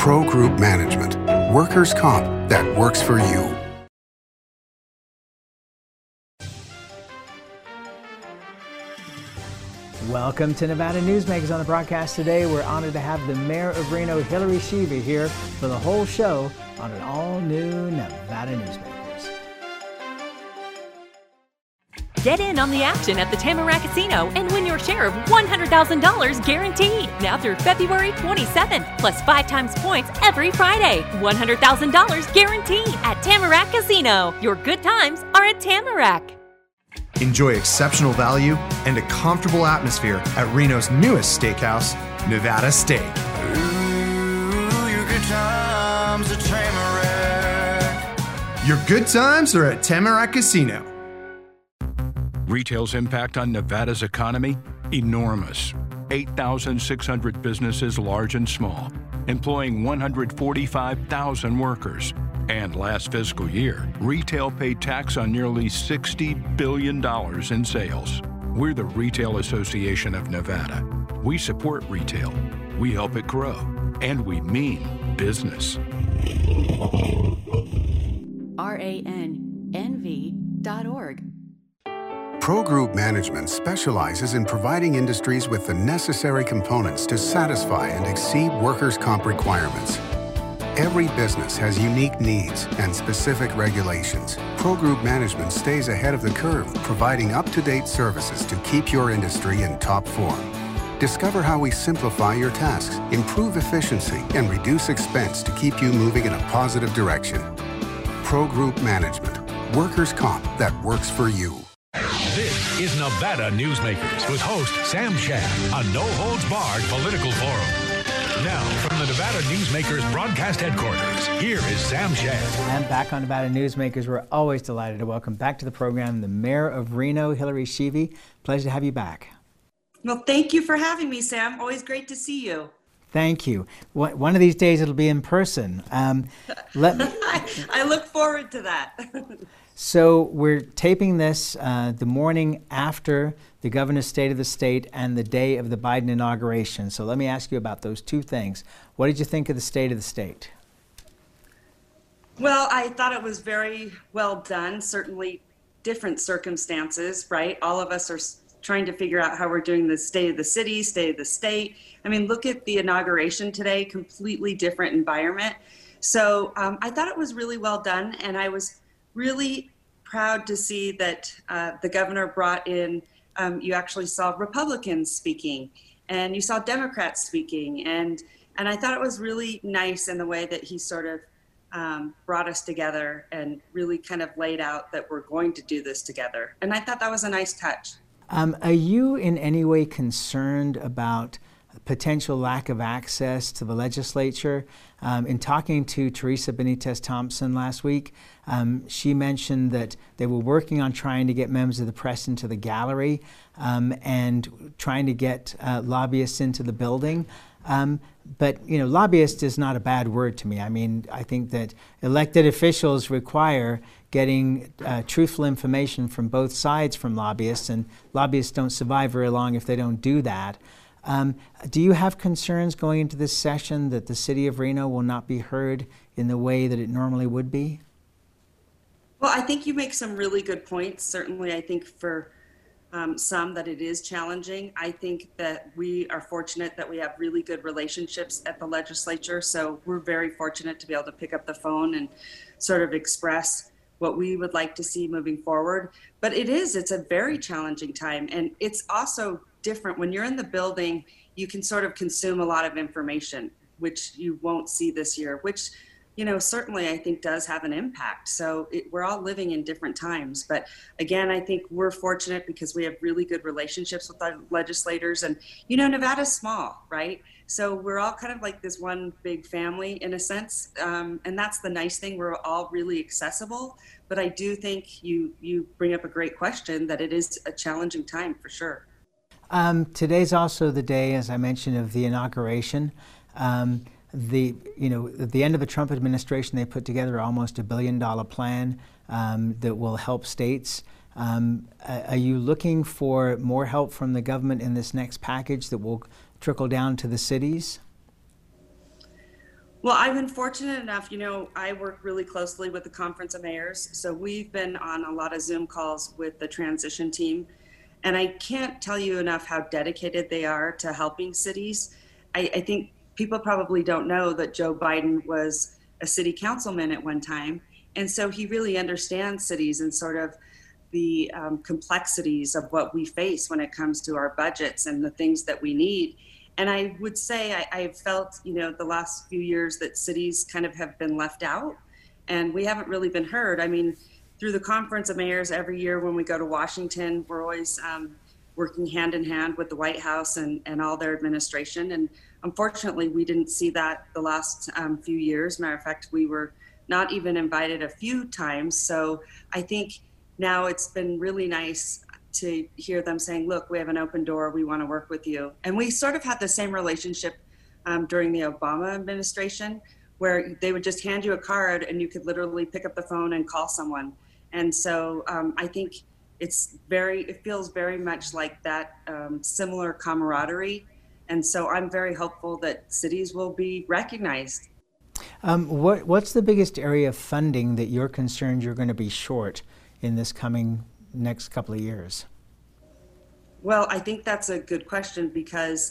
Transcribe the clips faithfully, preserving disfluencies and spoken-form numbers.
Pro Group Management. Workers' comp that works for you. Welcome to Nevada Newsmakers. On the broadcast today, we're honored to have the Mayor of Reno, Hillary Schieve, here for the whole show on an all-new Nevada Newsmakers. Get in on the action at the Tamarack Casino and win your share of one hundred thousand dollars guaranteed. Now through February twenty-seventh, plus five times points every Friday. one hundred thousand dollars guaranteed at Tamarack Casino. Your good times are at Tamarack. Enjoy exceptional value and a comfortable atmosphere at Reno's newest steakhouse, Nevada Steak. Ooh, your good times at Tamarack. Your good times are at Tamarack Casino. Retail's impact on Nevada's economy? Enormous. eight thousand six hundred businesses, large and small, employing one hundred forty-five thousand workers. And last fiscal year, retail paid tax on nearly sixty billion dollars in sales. We're the Retail Association of Nevada. We support retail, we help it grow, and we mean business. R A N N V dot org. Pro Group Management specializes in providing industries with the necessary components to satisfy and exceed workers' comp requirements. Every business has unique needs and specific regulations. Pro Group Management stays ahead of the curve, providing up-to-date services to keep your industry in top form. Discover how we simplify your tasks, improve efficiency, and reduce expense to keep you moving in a positive direction. Pro Group Management. Workers' comp that works for you. This is Nevada Newsmakers with host Sam Shad, a no-holds-barred political forum. Now, from the Nevada Newsmakers broadcast headquarters, here is Sam Shad. And back on Nevada Newsmakers, we're always delighted to welcome back to the program the Mayor of Reno, Hillary Schieve. Pleasure to have you back. Well, thank you for having me, Sam. Always great to see you. Thank you. One of these days it'll be in person. Um, let me... I, I look forward to that. So we're taping this uh, the morning after the governor's State of the State and the day of the Biden inauguration. So let me ask you about those two things. What did you think of the State of the State? Well, I thought it was very well done. Certainly different circumstances, right? All of us are trying to figure out how we're doing the State of the City, State of the State. I mean, look at the inauguration today, completely different environment. So um, I thought it was really well done, and I was really proud to see that uh, the governor brought in, um, you actually saw Republicans speaking and you saw Democrats speaking. And, and I thought it was really nice in the way that he sort of um, brought us together and really kind of laid out that we're going to do this together. And I thought that was a nice touch. Um, are you in any way concerned about potential lack of access to the legislature? Um, in talking to Teresa Benitez Thompson last week, um, she mentioned that they were working on trying to get members of the press into the gallery um, and trying to get uh, lobbyists into the building. Um, but, you know, lobbyist is not a bad word to me. I mean, I think that elected officials require getting uh, truthful information from both sides from lobbyists, and lobbyists don't survive very long if they don't do that. Um, do you have concerns going into this session that the city of Reno will not be heard in the way that it normally would be? Well, I think you make some really good points. Certainly, I think for um, some that it is challenging. I think that we are fortunate that we have really good relationships at the legislature. So we're very fortunate to be able to pick up the phone and sort of express what we would like to see moving forward. But it is, it's a very challenging time. And it's also different. When you're in the building, you can sort of consume a lot of information, which you won't see this year, which, you know, certainly I think does have an impact. So it, we're all living in different times. But again, I think we're fortunate because we have really good relationships with our legislators. And, you know, Nevada's small, right? So we're all kind of like this one big family in a sense. Um, and that's the nice thing. We're all really accessible. But I do think you, you bring up a great question that it is a challenging time for sure. Um, today's also the day, as I mentioned, of the inauguration. Um, the you know at the end of the Trump administration, they put together almost a billion dollar plan um, that will help states. Um, are you looking for more help from the government in this next package that will trickle down to the cities? Well, I've been fortunate enough, you know, I work really closely with the Conference of Mayors. So we've been on a lot of Zoom calls with the transition team. And I can't tell you enough how dedicated they are to helping cities. I, I think people probably don't know that Joe Biden was a city councilman at one time. And so he really understands cities and sort of the um, complexities of what we face when it comes to our budgets and the things that we need. And I would say I, I've felt, you know, the last few years that cities kind of have been left out and we haven't really been heard. I mean, through the Conference of Mayors every year when we go to Washington, we're always um, working hand in hand with the White House and, and all their administration. And unfortunately, we didn't see that the last um, few years. Matter of fact, we were not even invited a few times. So I think now it's been really nice to hear them saying, look, we have an open door, we want to work with you. And we sort of had the same relationship um, during the Obama administration, where they would just hand you a card and you could literally pick up the phone and call someone. And so um, I think it's very, it feels very much like that um, similar camaraderie. And so I'm very hopeful that cities will be recognized. Um, what, what's the biggest area of funding that you're concerned you're going to be short in this coming next couple of years? Well, I think that's a good question because,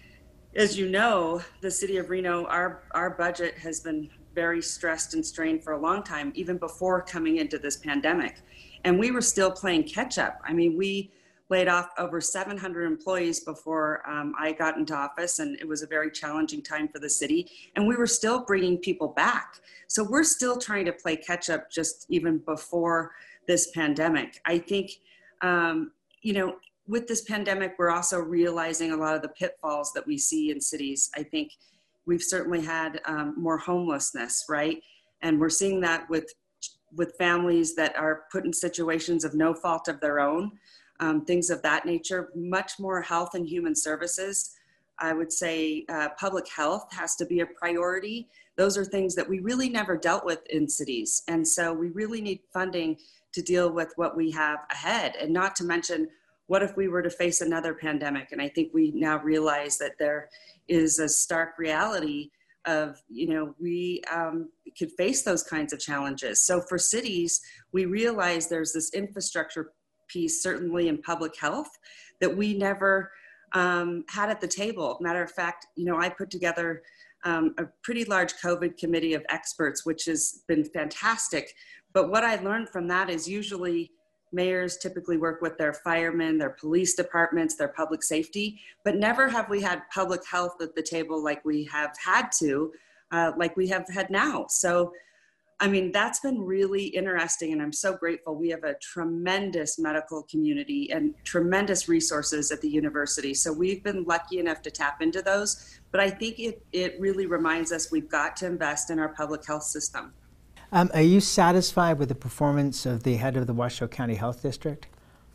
as you know, the city of Reno, our, our budget has been very stressed and strained for a long time, even before coming into this pandemic. And we were still playing catch up. I mean, we laid off over seven hundred employees before um, I got into office, and it was a very challenging time for the city. And we were still bringing people back. So we're still trying to play catch up just even before this pandemic. I think, um, you know, with this pandemic, we're also realizing a lot of the pitfalls that we see in cities. I think we've certainly had um, more homelessness, right? And we're seeing that with with families that are put in situations of no fault of their own, um, things of that nature. Much more health and human services. I would say uh, public health has to be a priority. Those are things that we really never dealt with in cities. And so we really need funding to deal with what we have ahead. And not to mention, what if we were to face another pandemic? And I think we now realize that there is a stark reality of, you know, we um, could face those kinds of challenges. So for cities, we realize there's this infrastructure piece, certainly in public health, that we never um, had at the table. Matter of fact, you know, I put together um, a pretty large COVID committee of experts, which has been fantastic. But what I learned from that is usually mayors typically work with their firemen, their police departments, their public safety, but never have we had public health at the table like we have had to, uh, like we have had now. So, I mean, that's been really interesting, and I'm so grateful. We have a tremendous medical community and tremendous resources at the university. So we've been lucky enough to tap into those, but I think it, it really reminds us we've got to invest in our public health system. Um, are you satisfied with the performance of the head of the Washoe County Health District?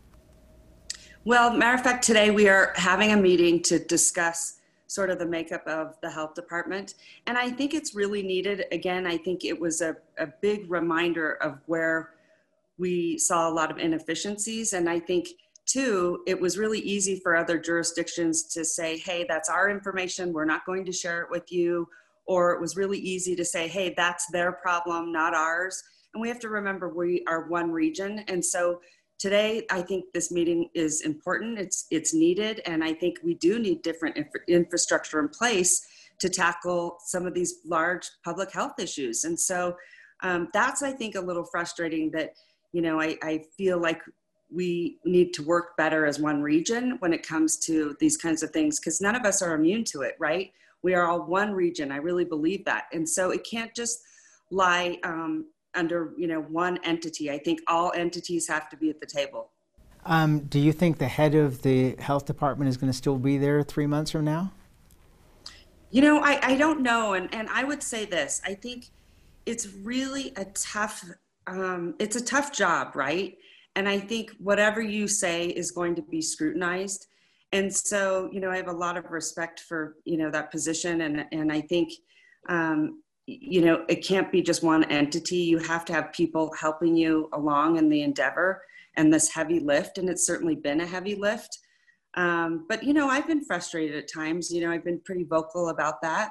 Well, matter of fact, today we are having a meeting to discuss sort of the makeup of the health department. And I think it's really needed. Again, I think it was a, a big reminder of where we saw a lot of inefficiencies. And I think, too, it was really easy for other jurisdictions to say, hey, that's our information, we're not going to share it with you. Or it was really easy to say, hey, that's their problem, not ours. And we have to remember we are one region. And so today, I think this meeting is important. It's it's needed. And I think we do need different infra- infrastructure in place to tackle some of these large public health issues. And so um, that's, I think, a little frustrating that, you know, I, I feel like we need to work better as one region when it comes to these kinds of things, because none of us are immune to it, right? We are all one region. I really believe that. And so it can't just lie um, under, you know, one entity. I think all entities have to be at the table. Um, do you think the head of the health department is going to still be there three months from now? You know, I, I don't know. And, and I would say this, I think it's really a tough, um, it's a tough job, right? And I think whatever you say is going to be scrutinized. And so, you know, I have a lot of respect for, you know, that position. And, and I think, um, you know, it can't be just one entity. You have to have people helping you along in the endeavor and this heavy lift. And it's certainly been a heavy lift. Um, but, you know, I've been frustrated at times. You know, I've been pretty vocal about that.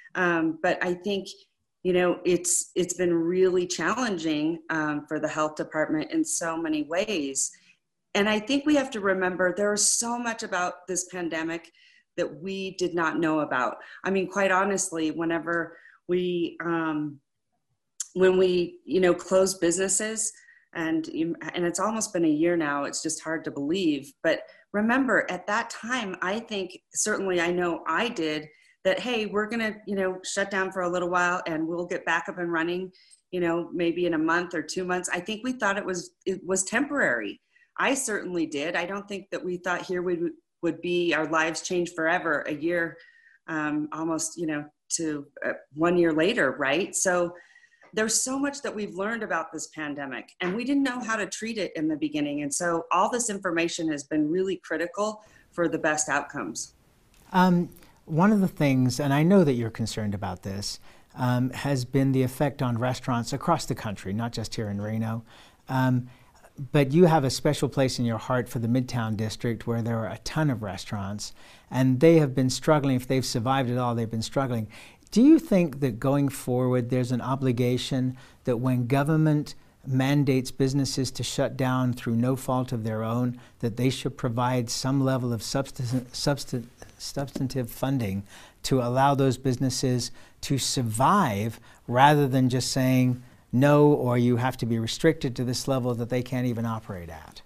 Um, but I think, you know, it's it's been really challenging um, for the health department in so many ways. And I think we have to remember there was so much about this pandemic that we did not know about. I mean, quite honestly, whenever we, um, when we, you know, closed businesses, and and it's almost been a year now, it's just hard to believe. But remember, at that time, I think, certainly I know I did, that, hey, we're gonna, you know, shut down for a little while and we'll get back up and running, you know, maybe in a month or two months. I think we thought it was, it was temporary. I certainly did. I don't think that we thought here we would, would be, our lives change forever a year, um, almost, you know, to uh, one year later, right? So there's so much that we've learned about this pandemic, and we didn't know how to treat it in the beginning. And so all this information has been really critical for the best outcomes. Um, one of the things, and I know that you're concerned about this, um, has been the effect on restaurants across the country, not just here in Reno. Um, But you have a special place in your heart for the Midtown District, where there are a ton of restaurants, and they have been struggling. If they've survived at all, they've been struggling. Do you think that going forward, there's an obligation that when government mandates businesses to shut down through no fault of their own, that they should provide some level of substan- substan- substantive funding to allow those businesses to survive, rather than just saying, no, or you have to be restricted to this level that they can't even operate at?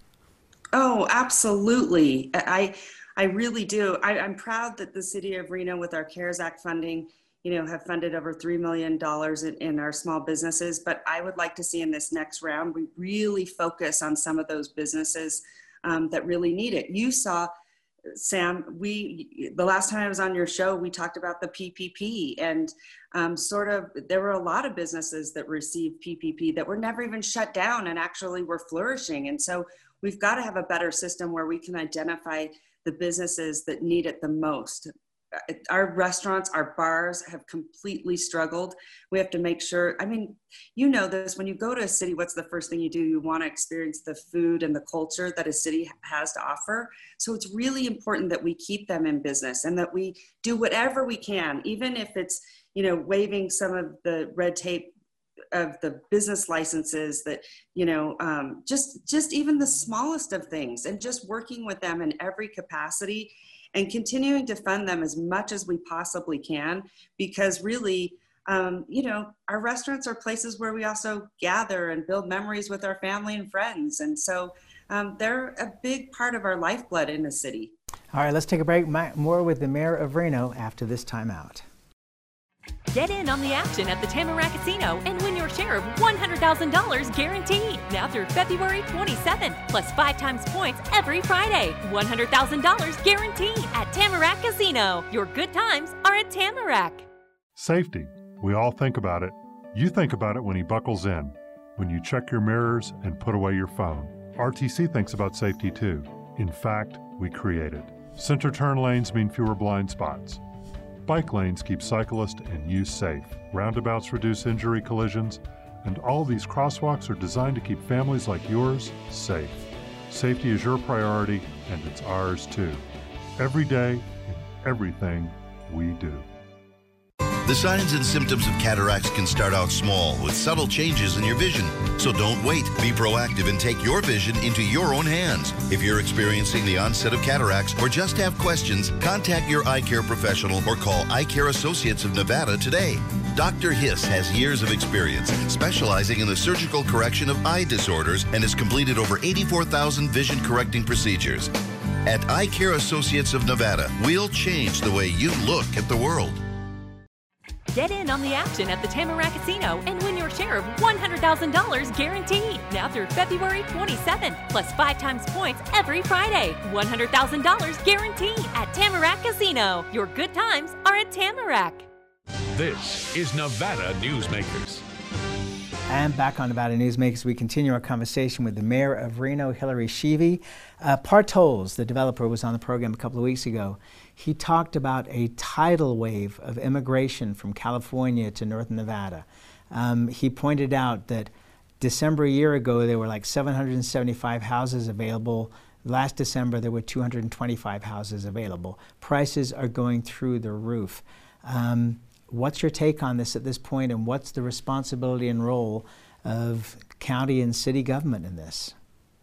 Oh, absolutely. I I really do. I, I'm proud that the city of Reno, with our CARES Act funding, you know, have funded over three million dollars in, in our small businesses. But I would like to see in this next round, we really focus on some of those businesses um, that really need it. You saw, Sam, we, the last time I was on your show, we talked about the P P P, and um, sort of, there were a lot of businesses that received P P P that were never even shut down and actually were flourishing. And so we've got to have a better system where we can identify the businesses that need it the most. Our restaurants, our bars have completely struggled. We have to make sure, I mean, you know this, when you go to a city, what's the first thing you do? You want to experience the food and the culture that a city has to offer. So it's really important that we keep them in business and that we do whatever we can, even if it's, you know, waiving some of the red tape of the business licenses, that, you know, um, just, just even the smallest of things, and just working with them in every capacity and continuing to fund them as much as we possibly can, because really, um, you know, our restaurants are places where we also gather and build memories with our family and friends. And so um, they're a big part of our lifeblood in the city. All right, let's take a break. More with the mayor of Reno after this timeout. Get in on the action at the Tamarack Casino and win your share of one hundred thousand dollars guaranteed. Now through February twenty-seventh, plus five times points every Friday. one hundred thousand dollars guaranteed at Tamarack Casino. Your good times are at Tamarack. Safety. We all think about it. You think about it when he buckles in, when you check your mirrors and put away your phone. R T C thinks about safety too. In fact, we create it. Center turn lanes mean fewer blind spots. Bike lanes keep cyclists and you safe. Roundabouts reduce injury collisions, and all these crosswalks are designed to keep families like yours safe. Safety is your priority, and it's ours too. Every day, in everything we do. The signs and symptoms of cataracts can start out small with subtle changes in your vision. So don't wait. Be proactive and take your vision into your own hands. If you're experiencing the onset of cataracts or just have questions, contact your eye care professional or call Eye Care Associates of Nevada today. Doctor Hiss has years of experience specializing in the surgical correction of eye disorders and has completed over eighty-four thousand vision correcting procedures. At Eye Care Associates of Nevada, we'll change the way you look at the world. Get in on the action at the Tamarack Casino and win your share of one hundred thousand dollars guaranteed. Now through February twenty-seventh, plus five times points every Friday. one hundred thousand dollars guaranteed at Tamarack Casino. Your good times are at Tamarack. This is Nevada Newsmakers. And back on Nevada Newsmakers, we continue our conversation with the mayor of Reno, Hillary Sheevey. Uh, Partols, the developer, was on the program a couple of weeks ago. He talked about a tidal wave of immigration from California to Northern Nevada. Um, he pointed out that December a year ago, there were like seven hundred seventy-five houses available. Last December, there were two hundred twenty-five houses available. Prices are going through the roof. Um, what's your take on this at this point, and what's the responsibility and role of county and city government in this?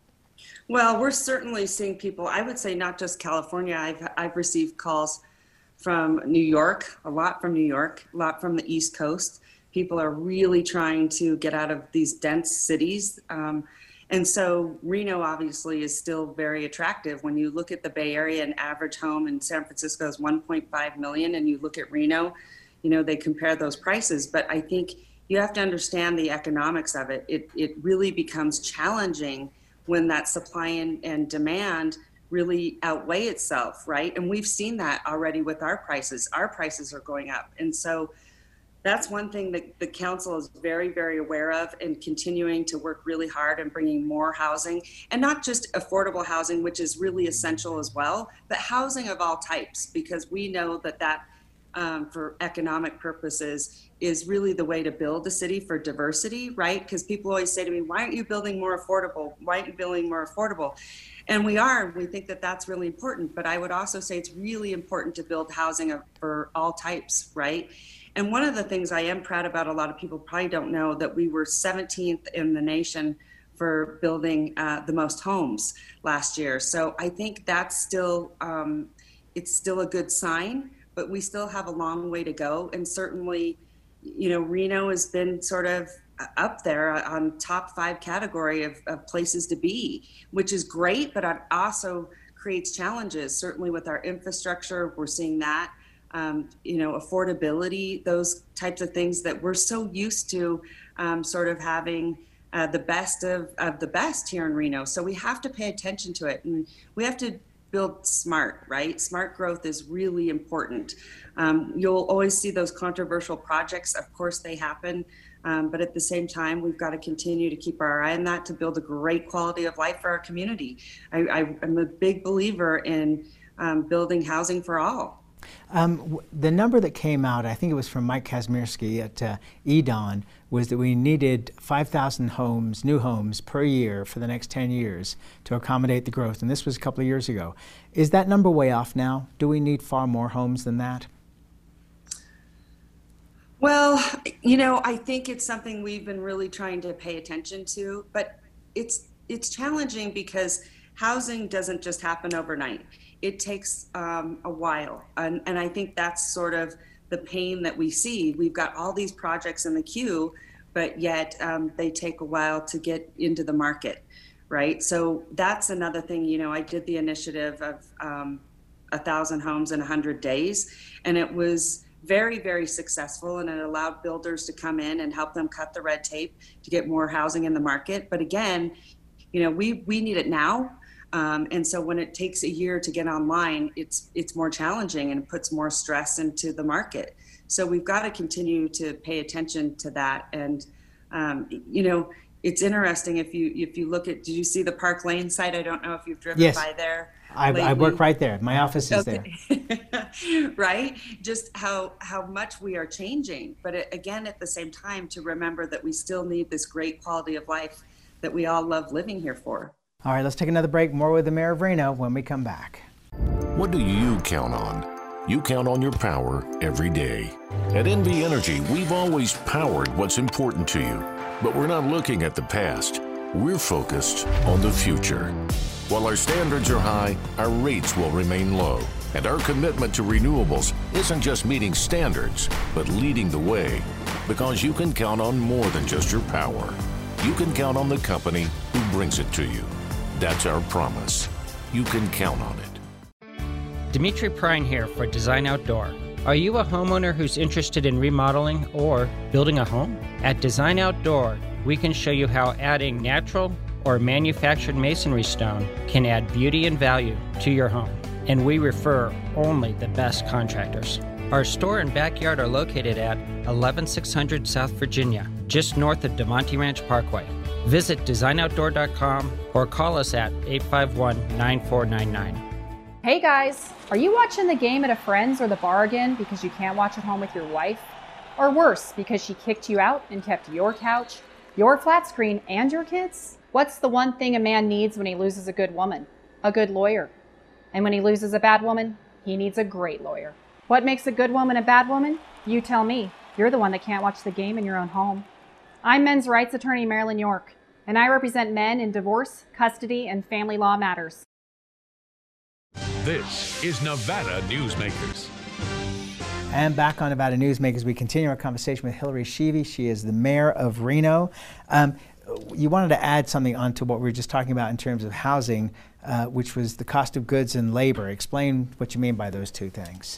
Well, we're certainly seeing people, I would say not just California, I've, I've received calls from New York, a lot from New York, a lot from the East Coast. People are really trying to get out of these dense cities. Um, and so Reno obviously is still very attractive. When you look at the Bay Area, an average home in San Francisco is one point five million, and you look at Reno, you know, they compare those prices. But I think you have to understand the economics of it. It, it really becomes challenging when that supply and, and demand really outweigh itself, right? And we've seen that already with our prices. Our prices are going up. And so that's one thing that the council is very, very aware of, and continuing to work really hard and bringing more housing, and not just affordable housing, which is really essential as well, but housing of all types, because we know that that um, for economic purposes is really the way to build a city for diversity, right? Because people always say to me, why aren't you building more affordable? Why aren't you building more affordable? And we are, we think that that's really important. But I would also say it's really important to build housing for all types, right? And one of the things I am proud about, a lot of people probably don't know, that we were seventeenth in the nation for building uh, the most homes last year. So I think that's still, um, it's still a good sign, but we still have a long way to go. And certainly, you know, Reno has been sort of up there on top five category of, of places to be, which is great, but it also creates challenges. Certainly with our infrastructure, we're seeing that, um, you know, affordability, those types of things that we're so used to um, sort of having uh, the best of, of the best here in Reno. So we have to pay attention to it, and we have to build smart, right? Smart growth is really important. Um, you'll always see those controversial projects. Of course they happen. Um, but at the same time, we've got to continue to keep our eye on that to build a great quality of life for our community. I, I, I'm a big believer in um, building housing for all. Um, the number that came out, I think it was from Mike Kazmierski at uh, E D O N, was that we needed five thousand homes, new homes per year for the next ten years to accommodate the growth. And this was a couple of years ago. Is that number way off now? Do we need far more homes than that? Well, you know, I think it's something we've been really trying to pay attention to, but it's it's challenging because housing doesn't just happen overnight. It takes um, a while, and, and I think that's sort of the pain that we see. We've got all these projects in the queue, but yet um, they take a while to get into the market, right? So that's another thing. You know, I did the initiative of um, a thousand homes in a hundred days, and it was very, very successful, and it allowed builders to come in and help them cut the red tape to get more housing in the market. But again, you know, we we need it now. Um, and so when it takes a year to get online, it's it's more challenging, and it puts more stress into the market. So we've got to continue to pay attention to that. And, um, you know, it's interesting if you if you look at, did you see the Park Lane site? I don't know if you've driven yes. by there. I, I work right there. My office is okay. there. Right? Just how how much we are changing. But it, again, at the same time, to remember that we still need this great quality of life that we all love living here for. All right, let's take another break. More with the Mayor of Reno when we come back. What do you count on? You count on your power every day. At N V Energy, we've always powered what's important to you. But we're not looking at the past. We're focused on the future. While our standards are high, our rates will remain low. And our commitment to renewables isn't just meeting standards, but leading the way. Because you can count on more than just your power. You can count on the company who brings it to you. That's our promise. You can count on it. Dimitri Prine here for Design Outdoor. Are you a homeowner who's interested in remodeling or building a home? At Design Outdoor, we can show you how adding natural or manufactured masonry stone can add beauty and value to your home. And we refer only the best contractors. Our store and backyard are located at eleven six hundred South Virginia, just north of DeMonte Ranch Parkway. Visit design outdoor dot com or call us at eight five one, nine four nine nine. Hey guys, are you watching the game at a friend's or the bar again because you can't watch at home with your wife? Or worse, because she kicked you out and kept your couch, your flat screen, and your kids? What's the one thing a man needs when he loses a good woman? A good lawyer. And when he loses a bad woman, he needs a great lawyer. What makes a good woman a bad woman? You tell me. You're the one that can't watch the game in your own home. I'm men's rights attorney Marilyn York, and I represent men in divorce, custody, and family law matters. This is Nevada Newsmakers. And back on Nevada Newsmakers, we continue our conversation with Hillary Sheevey. She is the mayor of Reno. Um, you wanted to add something onto what we were just talking about in terms of housing, uh, which was the cost of goods and labor. Explain what you mean by those two things.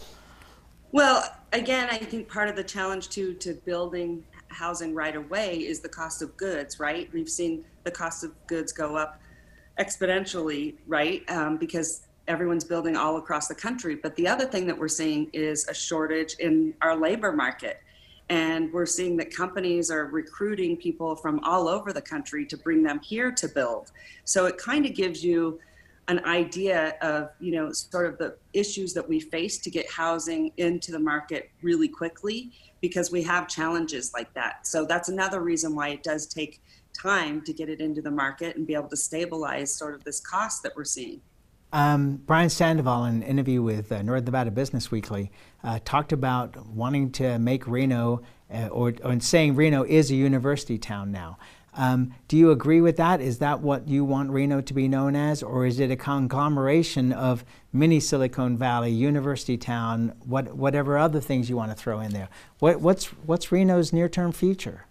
Well, again, I think part of the challenge too to building housing right away is the cost of goods, right? We've seen the cost of goods go up exponentially, right? Um, because everyone's building all across the country. But the other thing that we're seeing is a shortage in our labor market. And we're seeing that companies are recruiting people from all over the country to bring them here to build. So it kind of gives you an idea of, you know, sort of the issues that we face to get housing into the market really quickly, because we have challenges like that. So that's another reason why it does take time to get it into the market and be able to stabilize sort of this cost that we're seeing. Um, Brian Sandoval, in an interview with uh, North Nevada Business Weekly, uh, talked about wanting to make Reno, uh, or, or saying Reno is a university town now. Um, do you agree with that? Is that what you want Reno to be known as, or is it a conglomeration of mini Silicon Valley, university town, what, whatever other things you want to throw in there? What, what's, what's Reno's near-term future?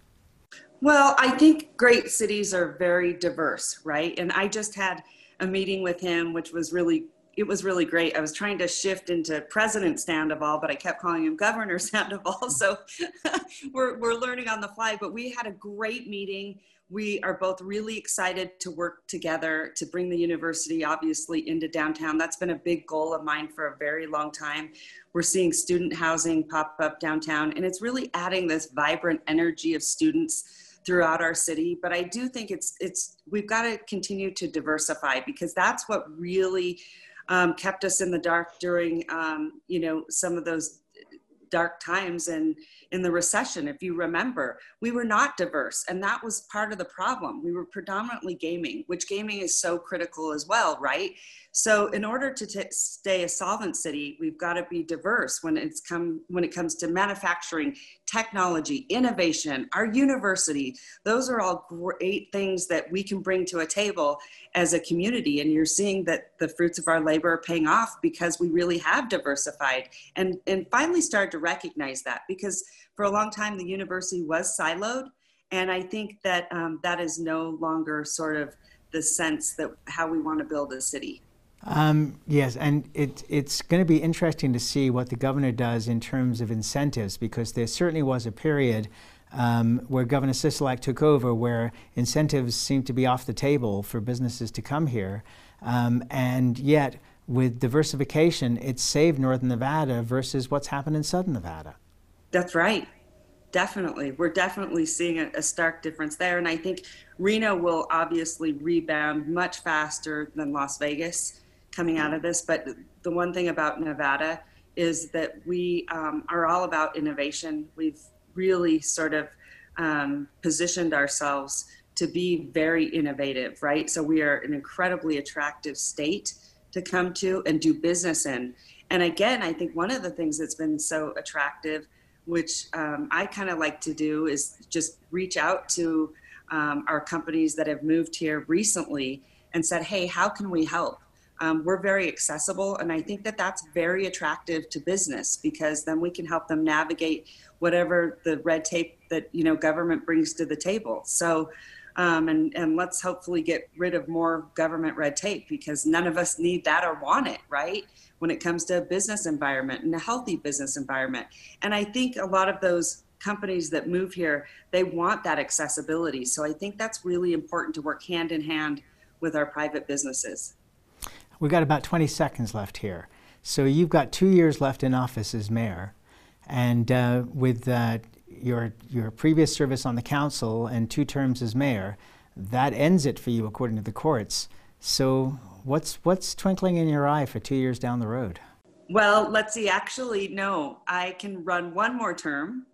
Well, I think great cities are very diverse, right? And I just had a meeting with him, which was really, it was really great. I was trying to shift into President Sandoval, but I kept calling him Governor Sandoval. So we're, we're learning on the fly, but we had a great meeting. We are both really excited to work together to bring the university, obviously, into downtown. That's been a big goal of mine for a very long time. We're seeing student housing pop up downtown, and it's really adding this vibrant energy of students throughout our city. But I do think it's, it's we've got to continue to diversify, because that's what really um, kept us in the dark during, um, you know, some of those dark times and in the recession. If you remember, we were not diverse, and that was part of the problem. We were predominantly gaming, which gaming is so critical as well, right? So in order to t- stay a solvent city, we've got to be diverse when it's come when it comes to manufacturing, technology, innovation, our university. Those are all great things that we can bring to a table as a community. And you're seeing that the fruits of our labor are paying off because we really have diversified and, and finally started to recognize that, because for a long time, the university was siloed. And I think that um, that is no longer sort of the sense that how we want to build a city. Um, yes, and it, it's going to be interesting to see what the governor does in terms of incentives, because there certainly was a period um, where Governor Sisolak took over where incentives seemed to be off the table for businesses to come here. Um, and yet, with diversification, it's saved Northern Nevada versus what's happened in Southern Nevada. That's right. Definitely. We're definitely seeing a, a stark difference there. And I think Reno will obviously rebound much faster than Las Vegas coming out of this. But the one thing about Nevada is that we um, are all about innovation. We've really sort of um, positioned ourselves to be very innovative, right? So we are an incredibly attractive state to come to and do business in. And again, I think one of the things that's been so attractive, which um, I kind of like to do, is just reach out to um, our companies that have moved here recently and said, hey, how can we help? Um, we're very accessible, and I think that that's very attractive to business, because then we can help them navigate whatever the red tape that, you know, government brings to the table. So, um, and, and let's hopefully get rid of more government red tape, because none of us need that or want it, right? When it comes to a business environment and a healthy business environment. And I think a lot of those companies that move here, they want that accessibility. So I think that's really important to work hand in hand with our private businesses. We've got about twenty seconds left here. So you've got two years left in office as mayor. And uh, with uh, your, your previous service on the council and two terms as mayor, that ends it for you according to the courts. So what's, what's twinkling in your eye for two years down the road? Well, let's see. Actually, no, I can run one more term.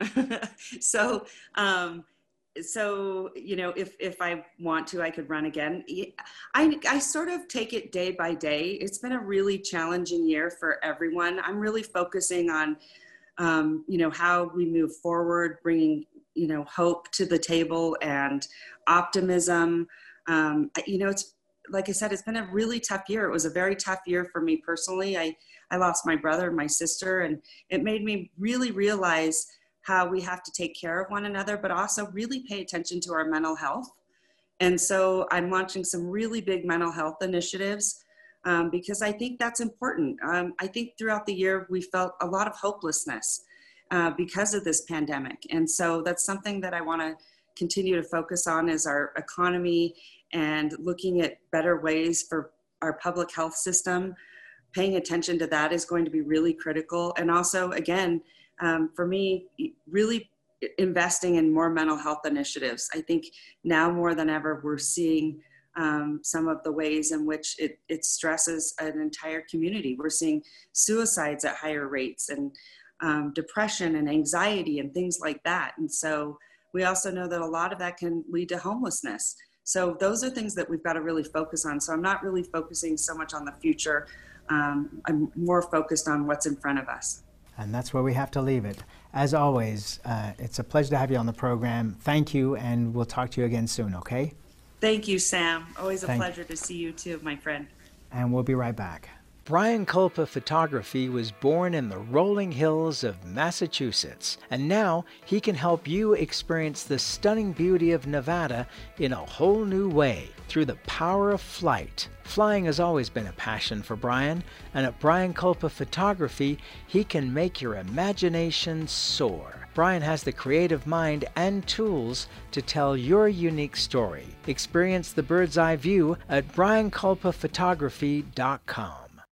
so, um, so, you know, if, if I want to, I could run again. I, I sort of take it day by day. It's been a really challenging year for everyone. I'm really focusing on um, you know, how we move forward, bringing, you know, hope to the table and optimism. Um, you know, it's, like I said, it's been a really tough year. It was a very tough year for me personally. I, I lost my brother and my sister, and it made me really realize how we have to take care of one another, but also really pay attention to our mental health. And so I'm launching some really big mental health initiatives um, because I think that's important. Um, I think throughout the year, we felt a lot of hopelessness uh, because of this pandemic. And so that's something that I want to continue to focus on, is our economy and looking at better ways for our public health system. Paying attention to that is going to be really critical. And also, again, um, for me, really investing in more mental health initiatives. I think now more than ever, we're seeing um, some of the ways in which it, it stresses an entire community. We're seeing suicides at higher rates, and um, depression and anxiety and things like that. And so we also know that a lot of that can lead to homelessness. So those are things that we've got to really focus on. So I'm not really focusing so much on the future. Um, I'm more focused on what's in front of us. And that's where we have to leave it. As always, uh, it's a pleasure to have you on the program. Thank you, and we'll talk to you again soon, okay? Thank you, Sam. Always a Thank pleasure to see you too, my friend. And we'll be right back. Brian Kulpa Photography was born in the rolling hills of Massachusetts, and now he can help you experience the stunning beauty of Nevada in a whole new way through the power of flight. Flying has always been a passion for Brian, and at Brian Kulpa Photography, he can make your imagination soar. Brian has the creative mind and tools to tell your unique story. Experience the bird's eye view at brian kulpa photography dot com.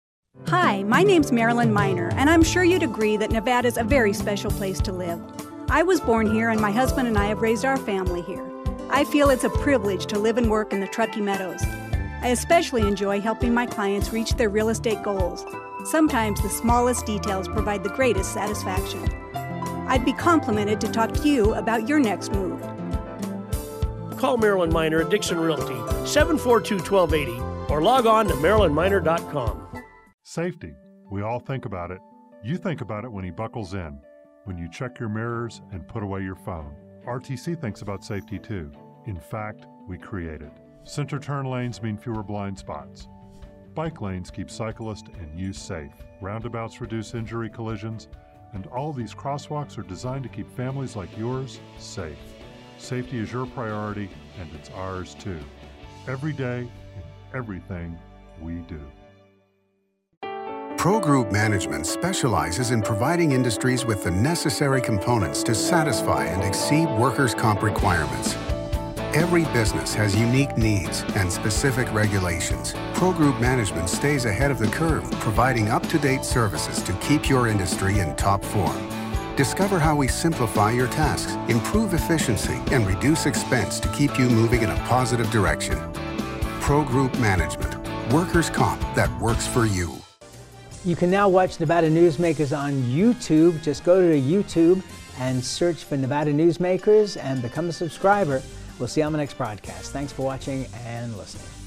Hi, my name's Marilyn Miner, and I'm sure you'd agree that Nevada's a very special place to live. I was born here, and my husband and I have raised our family here. I feel it's a privilege to live and work in the Truckee Meadows. I especially enjoy helping my clients reach their real estate goals. Sometimes the smallest details provide the greatest satisfaction. I'd be complimented to talk to you about your next move. Call Marilyn Miner at Dixon Realty, seven four two, one two eight zero, or log on to marilyn miner dot com. Safety. We all think about it. You think about it when he buckles in, when you check your mirrors and put away your phone. R T C thinks about safety too. In fact, we create it. Center turn lanes mean fewer blind spots. Bike lanes keep cyclists and you safe. Roundabouts reduce injury collisions, and all these crosswalks are designed to keep families like yours safe. Safety is your priority, and it's ours too. Every day, in everything we do. Pro Group Management specializes in providing industries with the necessary components to satisfy and exceed workers' comp requirements. Every business has unique needs and specific regulations. Pro Group Management stays ahead of the curve, providing up-to-date services to keep your industry in top form. Discover how we simplify your tasks, improve efficiency, and reduce expense to keep you moving in a positive direction. Pro Group Management, workers' comp that works for you. You can now watch Nevada Newsmakers on YouTube. Just go to YouTube and search for Nevada Newsmakers and become a subscriber. We'll see you on the next broadcast. Thanks for watching and listening.